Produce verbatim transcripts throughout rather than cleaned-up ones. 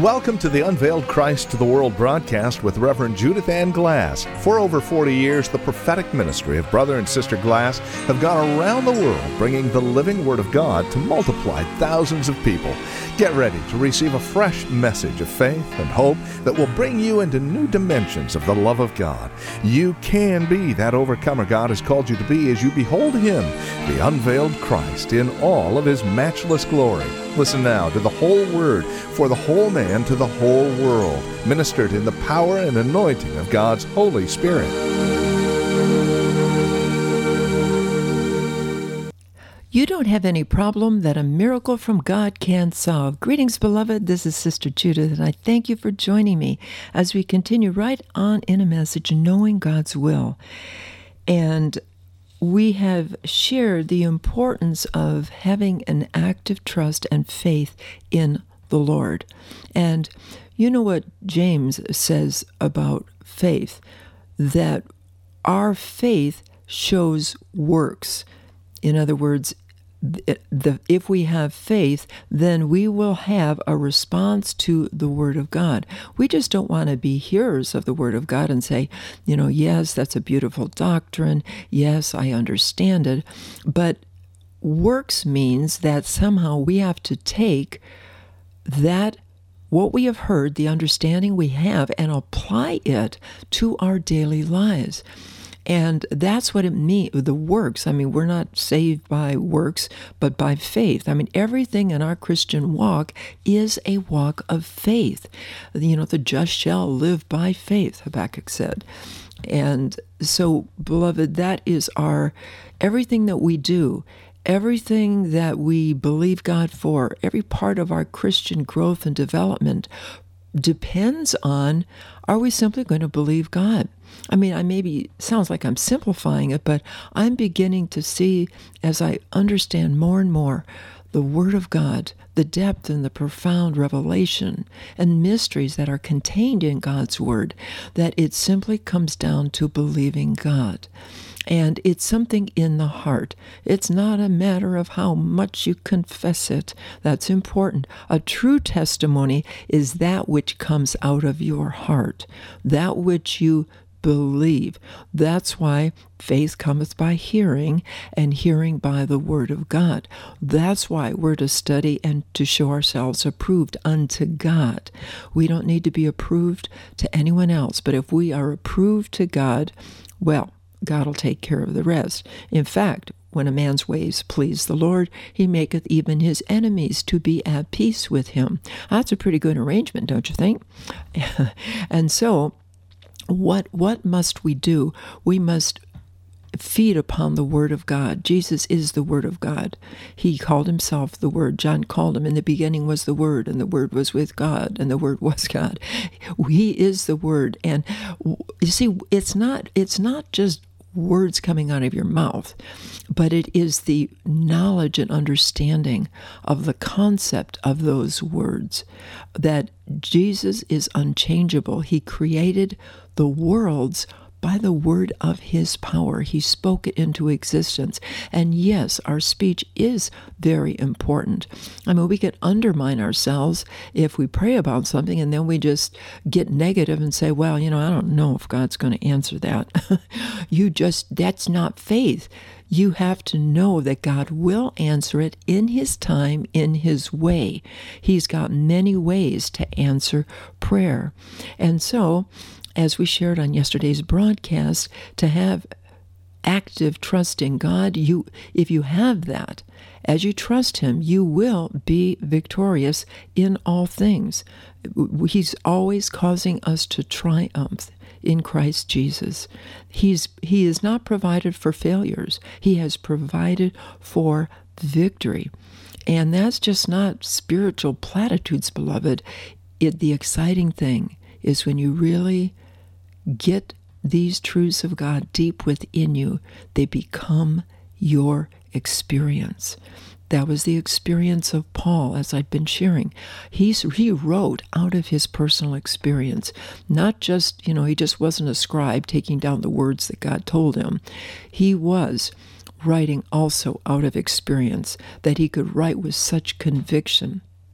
Welcome to the Unveiled Christ to the World broadcast with Reverend Judith Ann Glass. For over forty years, the prophetic ministry of Brother and Sister Glass have gone around the world bringing the living Word of God to multiply thousands of people. Get ready to receive a fresh message of faith and hope that will bring you into new dimensions of the love of God. You can be that overcomer God has called you to be as you behold Him, the unveiled Christ, in all of His matchless glory. Listen now to the whole Word for the whole man to the whole world, ministered in the power and anointing of God's Holy Spirit. You don't have any problem that a miracle from God can't solve. Greetings, beloved. This is Sister Judith, and I thank you for joining me as we continue right on in a message, knowing God's will. And we have shared the importance of having an active trust and faith in the Lord. And you know what James says about faith, that our faith shows works. In other words, the, if we have faith, then we will have a response to the Word of God. We just don't want to be hearers of the Word of God and say, you know, yes, that's a beautiful doctrine. Yes, I understand it. But works means that somehow we have to take that, what we have heard, the understanding we have, and apply it to our daily lives. And that's what it means, the works. I mean, we're not saved by works, but by faith. I mean, everything in our Christian walk is a walk of faith. You know, the just shall live by faith, Habakkuk said. And so, beloved, that is our, everything that we do, everything that we believe God for, every part of our Christian growth and development depends on, are we simply going to believe God? I mean, I maybe sounds like I'm simplifying it, but I'm beginning to see, as I understand more and more, the Word of God, the depth and the profound revelation and mysteries that are contained in God's Word, that it simply comes down to believing God. And it's something in the heart. It's not a matter of how much you confess it. That's important. A true testimony is that which comes out of your heart, that which you believe. That's why faith cometh by hearing, and hearing by the Word of God. That's why we're to study and to show ourselves approved unto God. We don't need to be approved to anyone else, but if we are approved to God, well, God will take care of the rest. In fact, when a man's ways please the Lord, he maketh even his enemies to be at peace with him. That's a pretty good arrangement, don't you think? And so, what what must we do? We must feed upon the Word of God. Jesus is the Word of God. He called himself the Word. John called him, in the beginning was the Word, and the Word was with God, and the Word was God. He is the Word. And you see, it's not it's not just words coming out of your mouth, but it is the knowledge and understanding of the concept of those words, that Jesus is unchangeable. He created the worlds by the word of his power. He spoke it into existence. And yes, our speech is very important. I mean, we can undermine ourselves if we pray about something and then we just get negative and say, well, you know, I don't know if God's going to answer that. You just, that's not faith. You have to know that God will answer it in his time, in his way. He's got many ways to answer prayer. And so, as we shared on yesterday's broadcast, to have active trust in God, you, if you have that, as you trust him, you will be victorious in all things. He's always causing us to triumph in Christ Jesus. He's He is not provided for failures. He has provided for victory. And that's just not spiritual platitudes, beloved. It, the exciting thing is when you really get these truths of God deep within you, they become your experience. That was the experience of Paul, as I've been sharing. He's, he wrote out of his personal experience. Not just, you know, he just wasn't a scribe taking down the words that God told him. He was writing also out of experience, that he could write with such conviction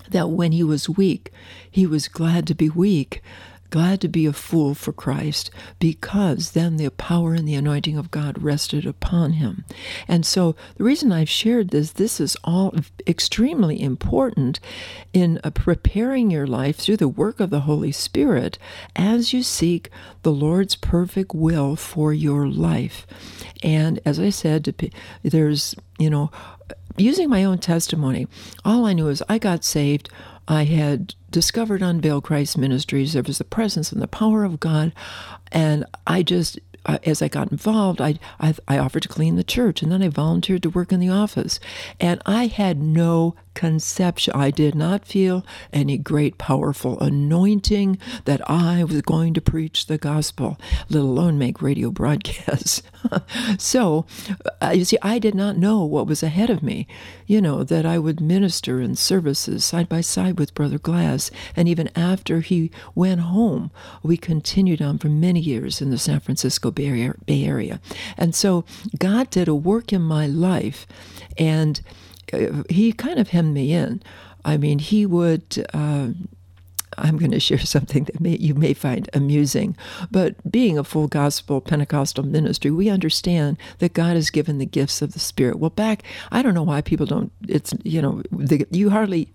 that when he was weak, he was glad to be weak, glad to be a fool for Christ, because then the power and the anointing of God rested upon him. And so the reason I've shared this, this is all extremely important in uh, preparing your life through the work of the Holy Spirit as you seek the Lord's perfect will for your life. And as I said, there's, you know, using my own testimony, all I knew is I got saved. I had discovered Unveiled Christ Ministries. There was the presence and the power of God. And I just, uh, as I got involved, I, I I offered to clean the church. And then I volunteered to work in the office. And I had no conception. I did not feel any great, powerful anointing that I was going to preach the gospel, let alone make radio broadcasts. So, uh, you see, I did not know what was ahead of me, you know, that I would minister in services side by side with Brother Glass. And even after he went home, we continued on for many years in the San Francisco Bay Area. And so God did a work in my life, and he kind of hemmed me in. I mean, he would, uh, I'm going to share something that may, you may find amusing, but being a full gospel Pentecostal ministry, we understand that God has given the gifts of the Spirit. Well, back, I don't know why people don't, it's, you know, the, you hardly,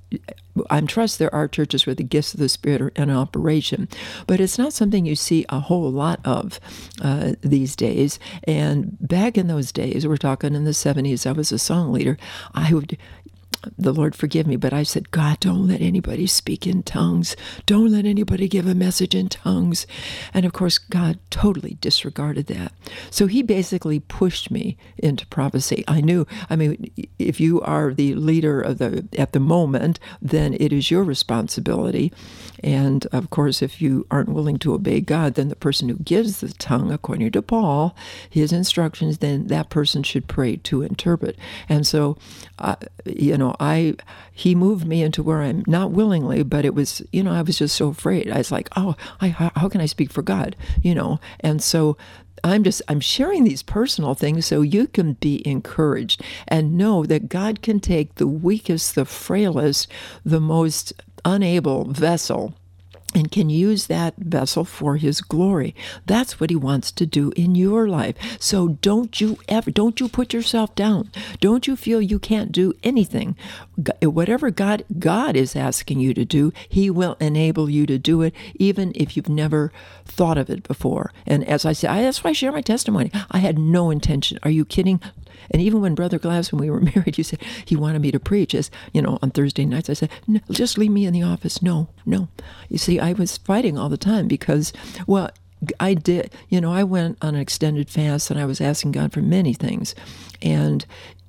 I trust there are churches where the gifts of the Spirit are in operation, but it's not something you see a whole lot of uh, these days. And back in those days, we're talking in the seventies, I was a song leader. I would, the Lord forgive me, but I said, God, don't let anybody speak in tongues. Don't let anybody give a message in tongues. And of course, God totally disregarded that. So he basically pushed me into prophecy. I knew, I mean, if you are the leader of the at the moment, then it is your responsibility. And of course, if you aren't willing to obey God, then the person who gives the tongue, according to Paul, his instructions, then that person should pray to interpret. And so, uh, you know, I he moved me into where I'm not willingly, but it was, you know, I was just so afraid. I was like, oh, I, how, how can I speak for God? You know, and so I'm just, I'm sharing these personal things so you can be encouraged and know that God can take the weakest, the frailest, the most unable vessel and can use that vessel for his glory. That's what he wants to do in your life. So don't you ever, don't you put yourself down. Don't you feel you can't do anything. Whatever God, God is asking you to do, he will enable you to do it, even if you've never thought of it before. And as I said, I, that's why I share my testimony. I had no intention. Are you kidding? And even when Brother Glass, when we were married, you said he wanted me to preach. As you know, on Thursday nights, I said, no, just leave me in the office. No, no. You see, I was fighting all the time because, well, I did, you know, I went on an extended fast and I was asking God for many things. And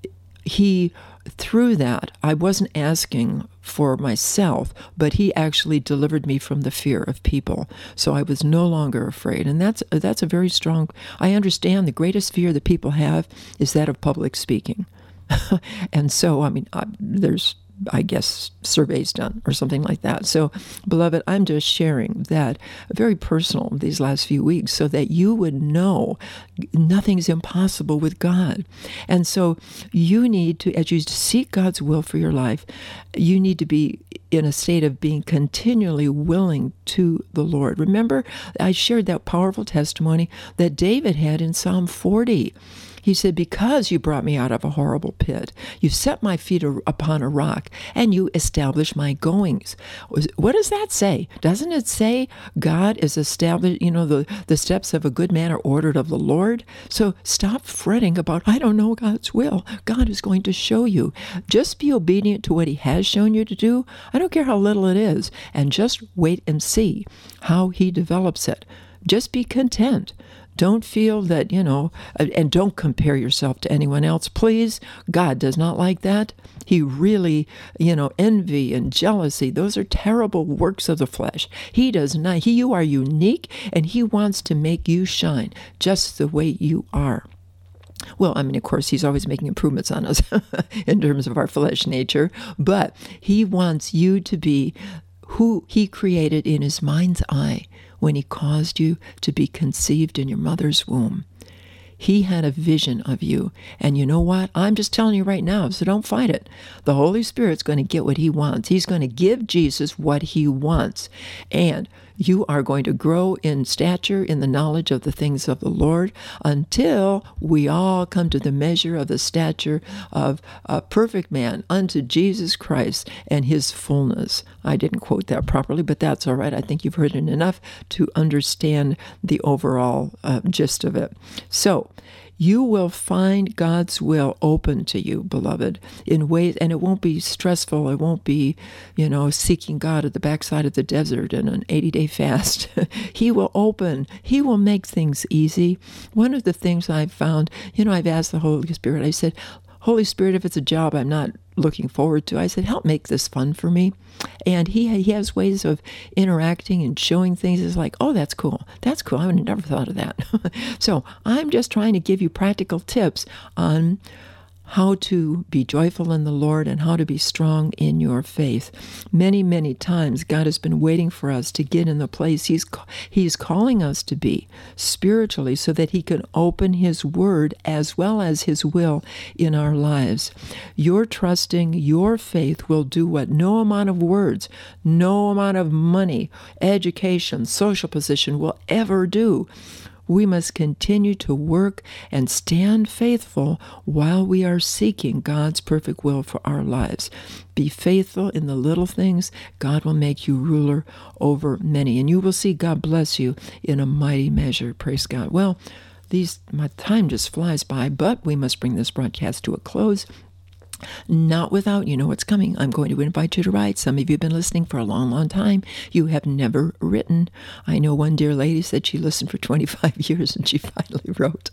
he, through that, I wasn't asking for myself, but he actually delivered me from the fear of people. So I was no longer afraid. And that's that's a very strong, I understand the greatest fear that people have is that of public speaking. And so, I mean, I, there's, I guess, surveys done or something like that. So, beloved, I'm just sharing that very personal these last few weeks so that you would know nothing's impossible with God. And so you need to, as you seek God's will for your life, you need to be in a state of being continually willing to the Lord. Remember, I shared that powerful testimony that David had in Psalm forty. He said, because you brought me out of a horrible pit, you set my feet upon a rock, and you established my goings. What does that say? Doesn't it say God is established, you know, the, the steps of a good man are ordered of the Lord? So stop fretting about, I don't know God's will. God is going to show you. Just be obedient to what he has shown you to do. I don't care how little it is. And just wait and see how he develops it. Just be content. Don't feel that, you know, and don't compare yourself to anyone else, please. God does not like that. He really, you know, envy and jealousy, those are terrible works of the flesh. He does not. He, you are unique, and he wants to make you shine just the way you are. Well, I mean, of course, he's always making improvements on us in terms of our flesh nature, but he wants you to be who he created in his mind's eye when he caused you to be conceived in your mother's womb. He had a vision of you. And you know what? I'm just telling you right now, so don't fight it. The Holy Spirit's going to get what he wants. He's going to give Jesus what he wants. And you are going to grow in stature, in the knowledge of the things of the Lord, until we all come to the measure of the stature of a perfect man unto Jesus Christ and his fullness. I didn't quote that properly, but that's all right. I think you've heard it enough to understand the overall uh, gist of it. So, you will find God's will open to you, beloved, in ways, and it won't be stressful. It won't be, you know, seeking God at the backside of the desert in an eighty-day fast. He will open. He will make things easy. One of the things I've found, you know, I've asked the Holy Spirit, I said, Holy Spirit, if it's a job I'm not looking forward to, I said, help make this fun for me. And he he has ways of interacting and showing things. It's like, oh, that's cool. That's cool. I would have never thought of that. So I'm just trying to give you practical tips on how to be joyful in the Lord and how to be strong in your faith. Many, many times God has been waiting for us to get in the place He's He's calling us to be spiritually so that He can open His Word as well as His will in our lives. Your trusting, your faith will do what no amount of words, no amount of money, education, social position will ever do. We must continue to work and stand faithful while we are seeking God's perfect will for our lives. Be faithful in the little things. God will make you ruler over many, and you will see God bless you in a mighty measure. Praise God. Well, these my time just flies by, but we must bring this broadcast to a close. Not without, you know what's coming. I'm going to invite you to write. Some of you have been listening for a long, long time. You have never written. I know one dear lady said she listened for twenty-five years and she finally wrote.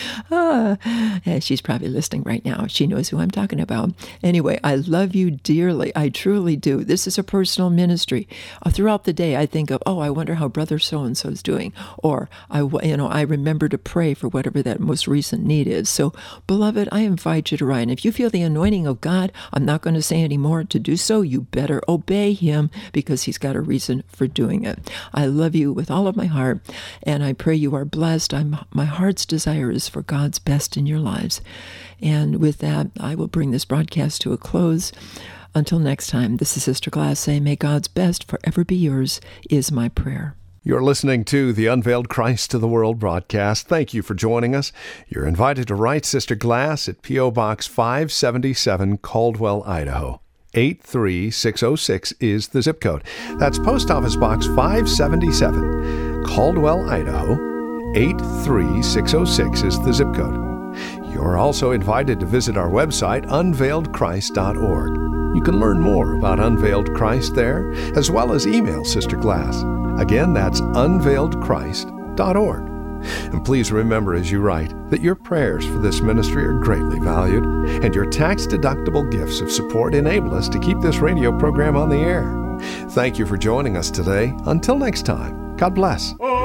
Ah, she's probably listening right now. She knows who I'm talking about. Anyway, I love you dearly. I truly do. This is a personal ministry. Uh, throughout the day, I think of, oh, I wonder how brother so-and-so is doing. Or, I, you know, I remember to pray for whatever that most recent need is. So, beloved, I invite you to write. And if you feel the anointing of God, I'm not going to say any more to do so. You better obey Him because He's got a reason for doing it. I love you with all of my heart, and I pray you are blessed. I'm, my heart's desire is for God's best in your lives. And with that, I will bring this broadcast to a close. Until next time, this is Sister Glass saying, may God's best forever be yours, is my prayer. You're listening to the Unveiled Christ to the World broadcast. Thank you for joining us. You're invited to write Sister Glass at P O. Box five seventy-seven, Caldwell, Idaho. eight three six oh six is the zip code. That's Post Office Box five seventy-seven, Caldwell, Idaho. eight three six oh six is the zip code. You're also invited to visit our website, unveiled christ dot org. You can learn more about Unveiled Christ there, as well as email Sister Glass. Again, that's unveiled christ dot org. And please remember as you write that your prayers for this ministry are greatly valued, and your tax-deductible gifts of support enable us to keep this radio program on the air. Thank you for joining us today. Until next time, God bless.